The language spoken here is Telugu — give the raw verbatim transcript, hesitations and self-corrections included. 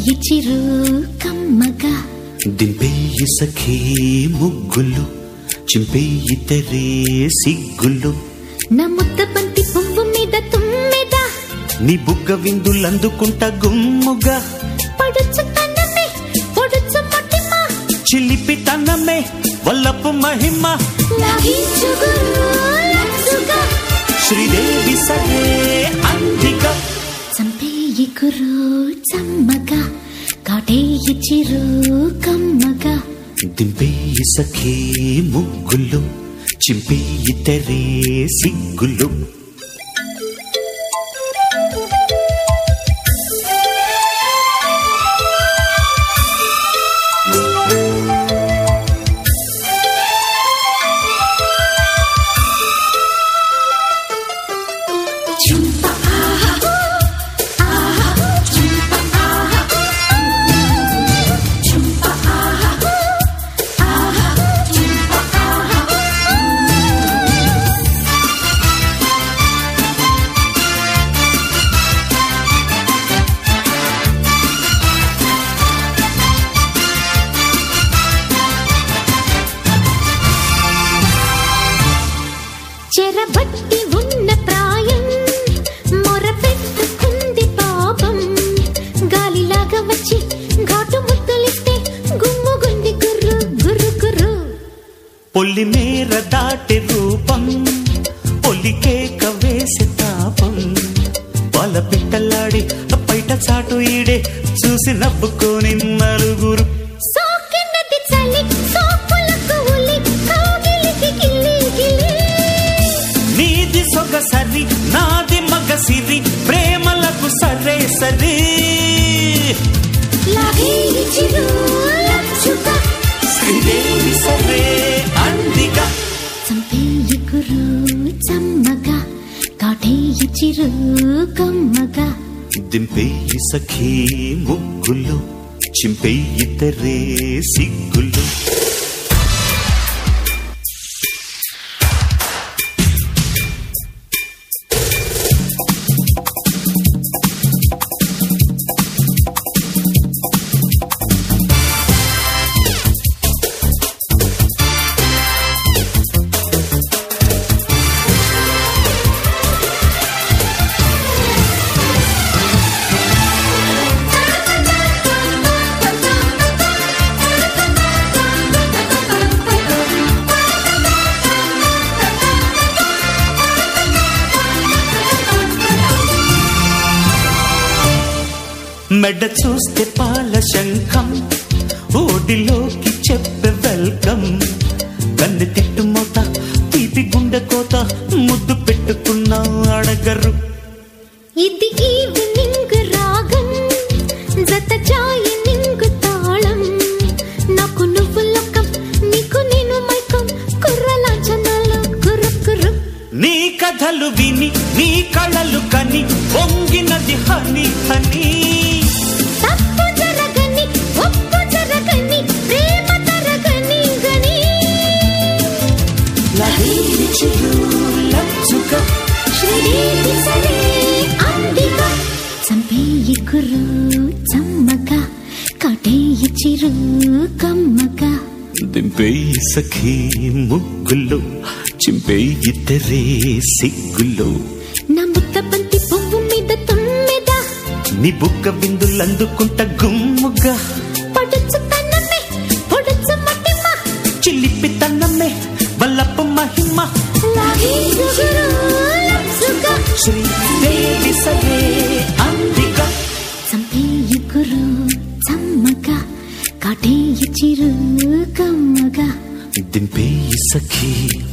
చిరు కమ్మగా దింపేయి సఖీ ముగ్గులు చింపేయి తెరే సిగ్గులు నా ముద్ద బంతి పువ్వు మీద తుమ్మెద నీ బుగ్గ విందులందుకుంటా గుమ్ముగా పడుచు తనమే పొడుచు మటిమ చిలిపి తనమే వల్లపు మహిమ లాగించుగురుగా శ్రీదేవి సరే అందిక చంపేయి కురు చమ్మగా కాటేయి చిరు కమ్మగా దింపేయి సఖీ ముగ్గులు చింపేయి తెరే సిగ్గులు చెరబట్టి ఉన్న ప్రాయం మొరపెట్టుకుంది పాపం గాలిలాగా వచ్చి ఘాటు ముద్దులిస్తే గుమ్ముగుంది గుర్రు గుర్రు గుర్రు పొల్లి మేర దాటి రూపం పొలికేక వేసే తాపం వాళ్ళ పిట్టలాడి బయట చాటు ఈడే చూసి నవ్వుకొని నలుగురు సోకినది చలి సోకులకు ఉలి కౌగిలికి గిల్లి గిల్లి నీది సొగసరి నాది మగసిరి ప్రేమలకు సరే సరి లాగేయి చిరు లచ్చుగా శ్రీదేవి సరే అందిక చంపేయి కురు చమ్మగా కాటేయి చిరు కమ్మగా దింపేయి సఖీ ముగ్గులు చింపేయి తెరే సిగ్గులు మెడ చూస్తే పాల శంఖం ఓడిలోకి చెప్పే వెల్కమ్ కన్ను తిట్టు మోత తీపి గుండె కోత ముద్దు పెట్టుకున్నా అడగరు ఇది ఈవినింగ్ రాగం జత జాయి నింగు తాళం నాకు నువ్వు లోకం నీకు నేను మైకం కుర్రలాంఛనాలు కుర్రు కుర్రు నీ కథలు విని నీ కళలు కని పొంగినది హని హని తప్పు జరగని ఒప్పు జరగని ప్రేమ తరగని గని లాగేయి చిరు లచ్చుగా శ్రీదేవి సరే అందిక చంపేయి కురు చమ్మగా కాటేయి చిరు కమ్మగా దింపేయి సఖీ ముగ్గులు చింపేయి తెరే సిగ్గులు నా ముద్ద బంతి పువ్వు మీద తుమ్మెద నీ బుగ్గ బిందులందుకుంట గుమ్ముగా పడుచు తనమే పొడుచు మటిమ చిలిపి తనమే వల్లపు మహిమ లాగించుగురుగా శ్రీదేవి సరే అందిక చంపేయి కురు చమ్మగా కాటేయి చిరు కమ్మగా దింపేయి సఖీ